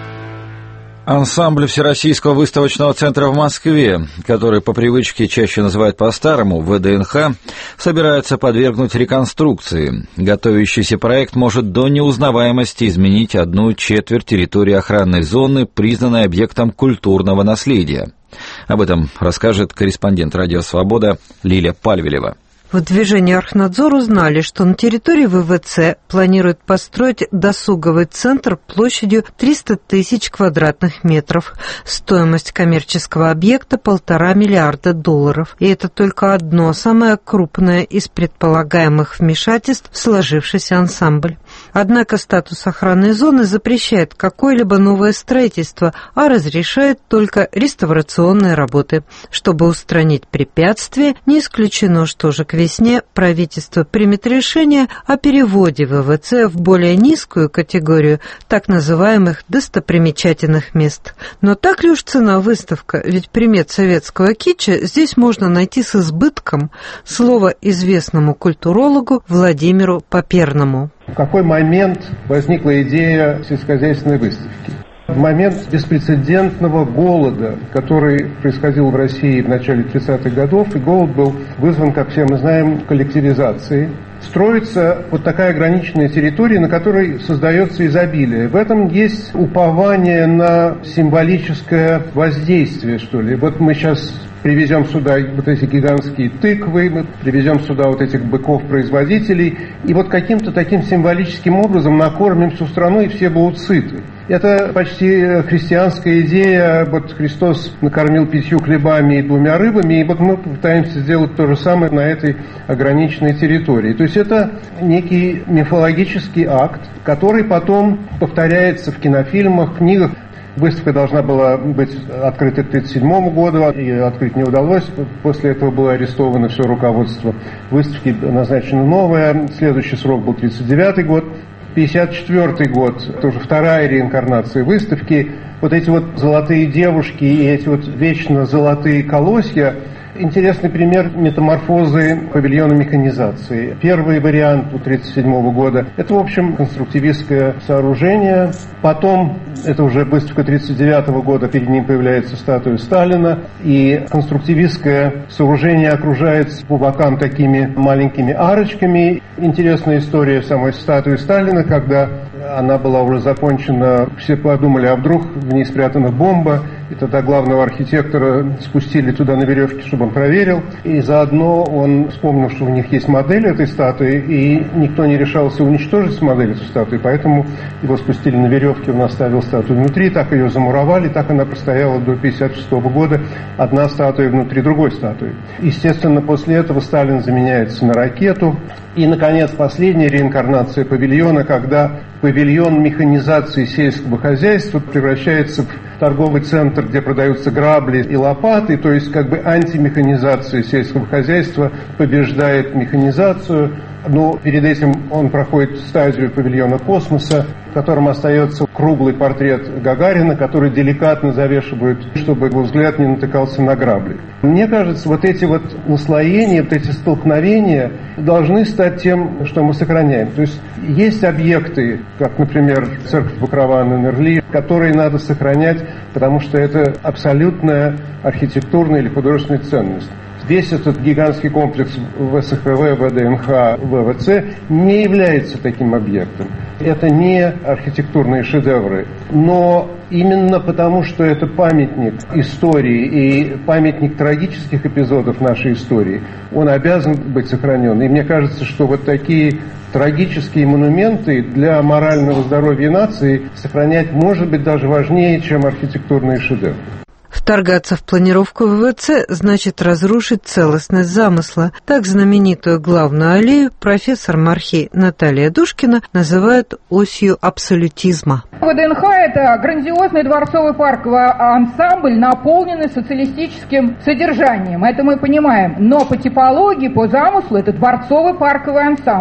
Ансамбль Всероссийского выставочного центра в Москве, который по привычке чаще называют по-старому вэ дэ эн ха, собирается подвергнуть реконструкции. Готовящийся проект может до неузнаваемости изменить одну четверть территории охранной зоны, признанной объектом культурного наследия. Об этом расскажет корреспондент «Радио Свобода» Лиля Пальвелева. В движении «Архнадзор» узнали, что на территории вэ вэ цэ планируют построить досуговый центр площадью триста тысяч квадратных метров. Стоимость коммерческого объекта – полтора миллиарда долларов. И это только одно, самое крупное из предполагаемых вмешательств в сложившийся ансамбль. Однако статус охранной зоны запрещает какое-либо новое строительство, а разрешает только реставрационные работы. Чтобы устранить препятствия, не исключено, что же к весне правительство примет решение о переводе вэ вэ цэ в более низкую категорию так называемых достопримечательных мест. Но так ли уж цена выставка? Ведь примет советского китча здесь можно найти с избытком. Слово известному культурологу Владимиру Поперному. В какой момент возникла идея сельскохозяйственной выставки? В момент беспрецедентного голода, который происходил в России в начале тридцатых годов, и голод был вызван, как все мы знаем, коллективизацией, строится вот такая ограниченная территория, на которой создается изобилие. В этом есть упование на символическое воздействие, что ли. Вот мы сейчас привезем сюда вот эти гигантские тыквы, мы привезем сюда вот этих быков-производителей, и вот каким-то таким символическим образом накормим всю страну, и все будут сыты. Это почти христианская идея. Вот Христос накормил пятью хлебами и двумя рыбами, и вот мы пытаемся сделать то же самое на этой ограниченной территории. То есть это некий мифологический акт, который потом повторяется в кинофильмах, книгах. Выставка должна была быть открыта к тридцать седьмому году, и открыть не удалось. После этого было арестовано все руководство выставки, назначена новая. Следующий срок был тридцать девятый год. пятьдесят четвёртый год, это уже вторая реинкарнация выставки. Вот эти вот золотые девушки и эти вот вечно золотые колосья – интересный пример метаморфозы павильона механизации. Первый вариант у тридцать седьмого года – это, в общем, конструктивистское сооружение. Потом, это уже выставка тридцать девятого года, перед ним появляется статуя Сталина. И конструктивистское сооружение окружается по бокам такими маленькими арочками. Интересная история самой статуи Сталина, когда она была уже закончена, все подумали, а вдруг в ней спрятана бомба. И тогда главного архитектора спустили туда на веревке, чтобы он проверил. И заодно он вспомнил, что у них есть модель этой статуи, и никто не решался уничтожить модель этой статуи, поэтому его спустили на веревке, он оставил статую внутри, так ее замуровали, так она простояла до пятьдесят шестого года, одна статуя внутри другой статуи. Естественно, после этого Сталин заменяется на ракету. И, наконец, последняя реинкарнация павильона, когда павильон механизации сельского хозяйства превращается в торговый центр, где продаются грабли и лопаты, то есть как бы антимеханизация сельского хозяйства побеждает механизацию. Но перед этим он проходит стадию павильона космоса, в котором остается круглый портрет Гагарина, который деликатно завешивают, чтобы его взгляд не натыкался на грабли. Мне кажется, вот эти вот наслоения, вот эти столкновения должны стать тем, что мы сохраняем. То есть есть объекты, как, например, церковь Покрова на Нерли, которые надо сохранять, потому что это абсолютная архитектурная или художественная ценность. Весь этот гигантский комплекс вэ эс ха вэ, вэ дэ эн ха, вэ вэ цэ не является таким объектом. Это не архитектурные шедевры. Но именно потому, что это памятник истории и памятник трагических эпизодов нашей истории, он обязан быть сохранен. И мне кажется, что вот такие трагические монументы для морального здоровья нации сохранять может быть даже важнее, чем архитектурные шедевры. Вторгаться в планировку вэ вэ цэ значит разрушить целостность замысла. Так знаменитую главную аллею профессор МАРХИ Наталья Душкина называет осью абсолютизма. вэ дэ эн ха – это грандиозный дворцовый парковый ансамбль, наполненный социалистическим содержанием. Это мы понимаем. Но по типологии, по замыслу, это дворцовый парковый ансамбль.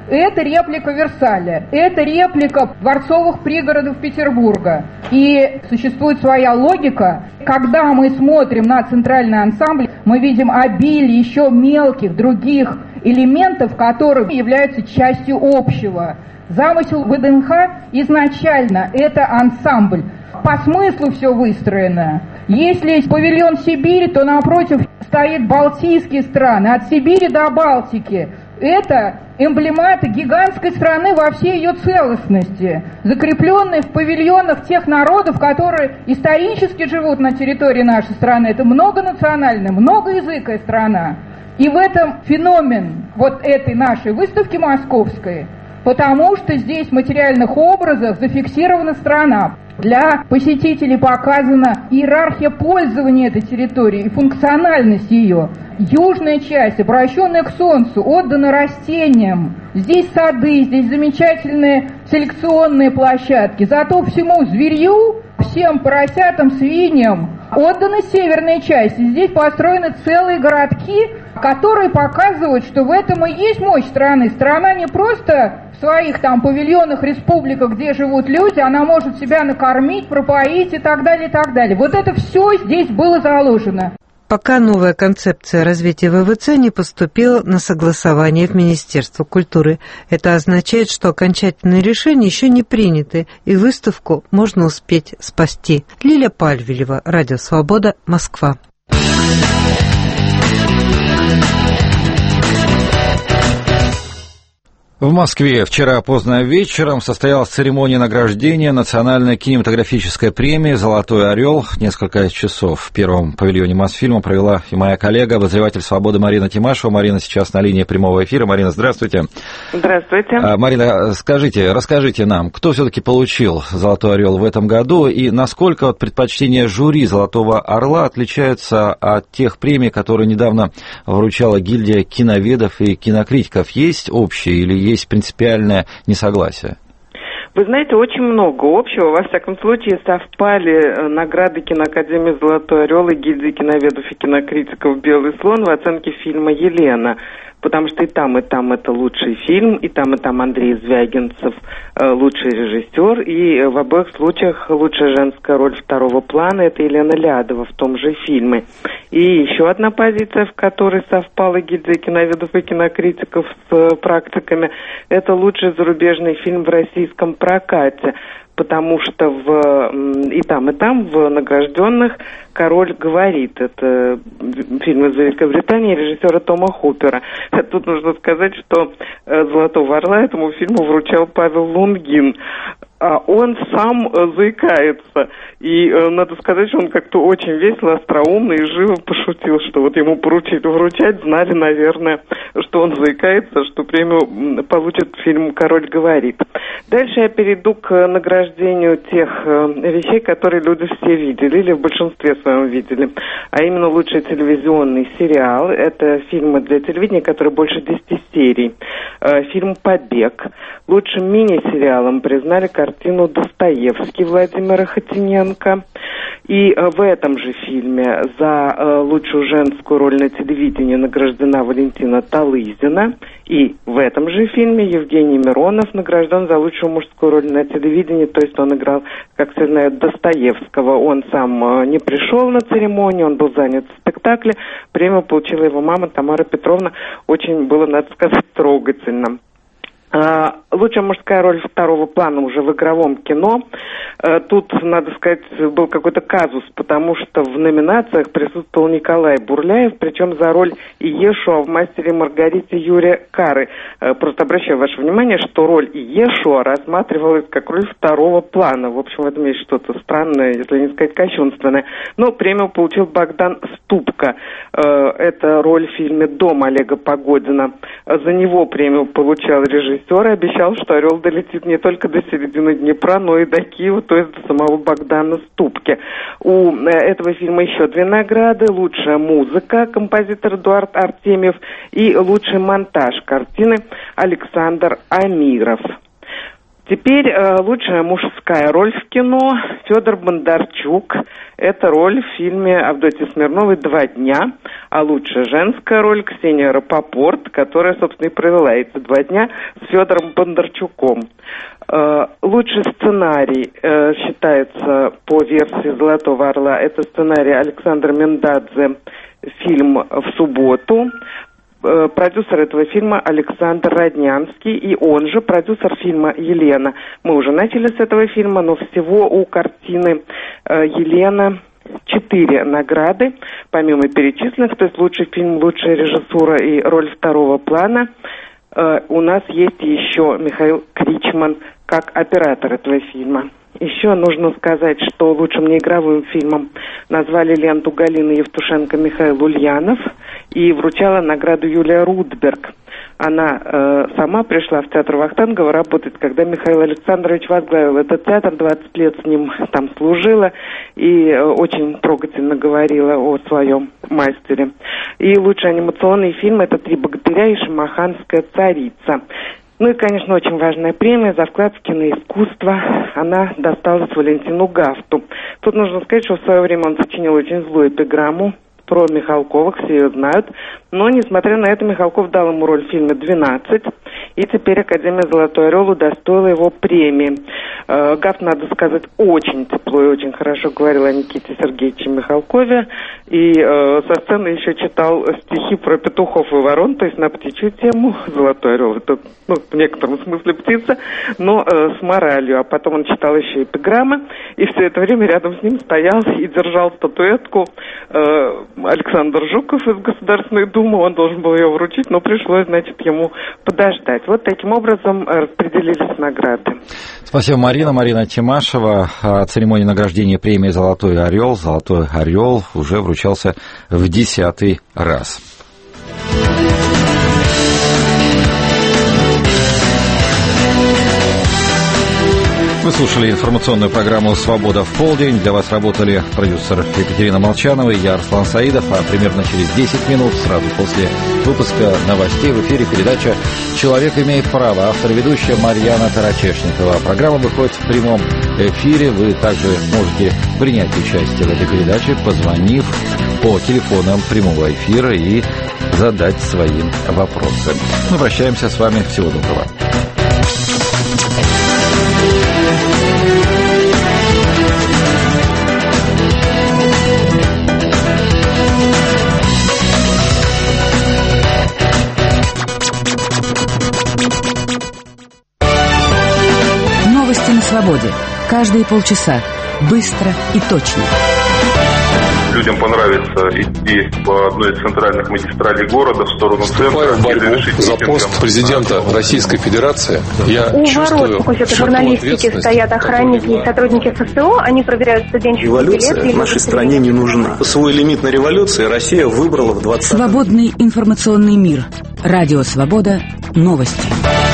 Это реплика Версаля, это реплика дворцовых пригородов Петербурга. И существует своя логика. Когда мы смотрим на центральный ансамбль, мы видим обилие еще мелких других элементов, которые являются частью общего. Замысел ВДНХ изначально это ансамбль. По смыслу все выстроено. Если павильон Сибири, то напротив стоит балтийские страны, от Сибири до Балтики. Это эмблематы гигантской страны во всей ее целостности, закрепленные в павильонах тех народов, которые исторически живут на территории нашей страны. Это многонациональная, многоязыкая страна. И в этом феномен вот этой нашей выставки московской, потому что здесь в материальных образах зафиксирована страна. Для посетителей показана иерархия пользования этой территорией и функциональность ее. Южная часть, обращенная к солнцу, отдана растениям. Здесь сады, здесь замечательные селекционные площадки. Зато всему зверью, всем поросятам, свиньям отдана северная часть. И здесь построены целые городки, которые показывают, что в этом и есть мощь страны. Страна не просто в своих там павильонах, республиках, где живут люди, она может себя накормить, пропоить и так далее, и так далее. Вот это все здесь было заложено. Пока новая концепция развития ВВЦ не поступила на согласование в Министерство культуры. Это означает, что окончательные решения еще не приняты, и выставку можно успеть спасти. Лиля Пальвелева, Радио Свобода, Москва. В Москве вчера поздно вечером состоялась церемония награждения национальной кинематографической премии «Золотой орел». Несколько часов в первом павильоне Мосфильма провела и моя коллега, обозреватель «Свободы» Марина Тимашева. Марина сейчас на линии прямого эфира. Марина, здравствуйте. Здравствуйте. Марина, скажите, расскажите нам, кто все-таки получил «Золотой орел» в этом году и насколько вот предпочтения жюри «Золотого орла» отличаются от тех премий, которые недавно вручала гильдия киноведов и кинокритиков? Есть общие или есть есть принципиальное несогласие? Вы знаете, очень много общего. Во всяком случае, совпали награды киноакадемии «Золотой орел» и гильдии киноведов и кинокритиков «Белый слон» в оценке фильма «Елена». Потому что и там, и там это лучший фильм, и там, и там Андрей Звягинцев лучший режиссер, и в обоих случаях лучшая женская роль второго плана – это Елена Лядова в том же фильме. И еще одна позиция, в которой совпала гильдия киноведов и кинокритиков с практиками – это лучший зарубежный фильм в российском прокате. Потому что в, и там, и там в награжденных «Король говорит». Это фильм из Великобритании режиссера Тома Хупера. Тут нужно сказать, что «Золотого орла» этому фильму вручал Павел Лунгин. А он сам заикается. И э, надо сказать, что он как-то очень весело, остроумно и живо пошутил, что вот ему поручили вручать, знали, наверное, что он заикается, что премию получит фильм «Король говорит». Дальше я перейду к награждению тех э, вещей, которые люди все видели, или в большинстве своем видели. А именно лучший телевизионный сериал. Это фильмы для телевидения, которые больше десяти серий. Э, фильм «Побег». Лучшим мини-сериалом признали картину «Достоевский» Владимира Хотиненко. И э, в этом же фильме за э, лучшую женскую роль на телевидении награждена Валентина Талызина. И в этом же фильме Евгений Миронов награжден за лучшую мужскую роль на телевидении. То есть он играл, как все знают, Достоевского. Он сам э, не пришел на церемонию, он был занят в спектакле. Премию получила его мама Тамара Петровна. Очень было, надо сказать, трогательно. Лучшая мужская роль второго плана уже в игровом кино. Тут, надо сказать, был какой-то казус, потому что в номинациях присутствовал Николай Бурляев, причем за роль Иешуа в «Мастере и Маргарите» Юрия Кары. Просто обращаю ваше внимание, что роль Иешуа рассматривалась как роль второго плана. В общем, в этом есть что-то странное, если не сказать кощунственное. Но премию получил Богдан Ступка. Это роль в фильме «Дом» Олега Погодина. За него премию получал режиссер и обещал, что «Орел» долетит не только до середины Днепра, но и до Киева, то есть до самого Богдана Ступки. У этого фильма еще две награды. Лучшая музыка, композитор Эдуард Артемьев, и лучший монтаж картины Александр Амиров. Теперь э, лучшая мужская роль в кино Федор Бондарчук. Это роль в фильме Авдотьи Смирновой «Два дня». А лучшая женская роль Ксения Рапопорт, которая, собственно, и провела эти два дня с Федором Бондарчуком. Э, лучший сценарий э, считается по версии «Золотого орла». Это сценарий Александра Мендадзе, фильм «В субботу». Продюсер этого фильма Александр Роднянский, и он же продюсер фильма «Елена». Мы уже начали с этого фильма, но всего у картины «Елена» четыре награды, помимо перечисленных, то есть лучший фильм, лучшая режиссура и роль второго плана. У нас есть еще Михаил Кричман как оператор этого фильма. Еще нужно сказать, что лучшим неигровым фильмом назвали ленту Галины Евтушенко Михаил Ульянов, и вручала награду Юлия Рудберг. Она э, сама пришла в театр Вахтангова работать, когда Михаил Александрович возглавил этот театр, двадцать лет с ним там служила, и э, очень трогательно говорила о своем мастере. И лучший анимационный фильм — это «Три богатыря» и «Шамаханская царица». Ну и, конечно, очень важная премия за вклад в киноискусство. Она досталась Валентину Гафту. Тут нужно сказать, что в свое время он сочинил очень злую эпиграмму про Михалкова, все ее знают. Но, несмотря на это, Михалков дал ему роль в фильме «двенадцать», и теперь Академия «Золотой орел» удостоила его премии. Э, Гафт, надо сказать, очень тепло и очень хорошо говорил о Никите Сергеевиче Михалкове, и э, со сцены еще читал стихи про петухов и ворон, то есть на птичью тему. «Золотой орел» — это, ну, в некотором смысле птица, но э, с моралью. А потом он читал еще эпиграммы, и все это время рядом с ним стоял и держал статуэтку э, Александр Жуков из Государственной Думы. Он должен был ее вручить, но пришлось, значит, ему подождать. Вот таким образом распределились награды. Спасибо, Марина. Марина Тимашева. О церемонии награждения премии «Золотой орел». «Золотой орел» уже вручался в десятый раз. Вы слушали информационную программу «Свобода в полдень». Для вас работали продюсер Екатерина Молчанова и я, Руслан Саидов. А примерно через десять минут, сразу после выпуска новостей, в эфире передача «Человек имеет право». Автор-ведущая Марьяна Тарачешникова. Программа выходит в прямом эфире. Вы также можете принять участие в этой передаче, позвонив по телефонам прямого эфира и задать свои вопросы. Мы прощаемся с вами. Всего доброго. Новости на свободе. Каждые полчаса. Быстро и точно. Людям понравится идти по одной из центральных магистралей города в сторону центра. Вступая в борьбу за пост президента Российской Федерации, я У чувствую ворот факультета журналистики стоят охранники и сотрудники эф эс о. Они проверяют студенческие революция билеты. В нашей стране не нужна. Свой лимит на революции Россия выбрала в двадцатом. Свободный информационный мир. Радио «Свобода». Новости.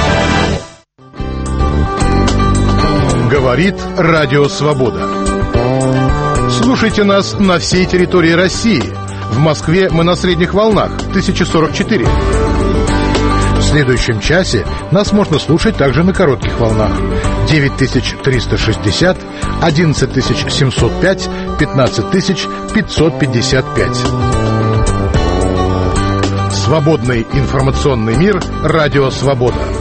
Говорит Радио Свобода. Слушайте нас на всей территории России. В Москве мы на средних волнах тысяча сорок четыре. В следующем часе нас можно слушать также на коротких волнах девять тысяч триста шестьдесят, одиннадцать тысяч семьсот пять, пятнадцать тысяч пятьсот пятьдесят пять. Свободный информационный мир. Радио Свобода.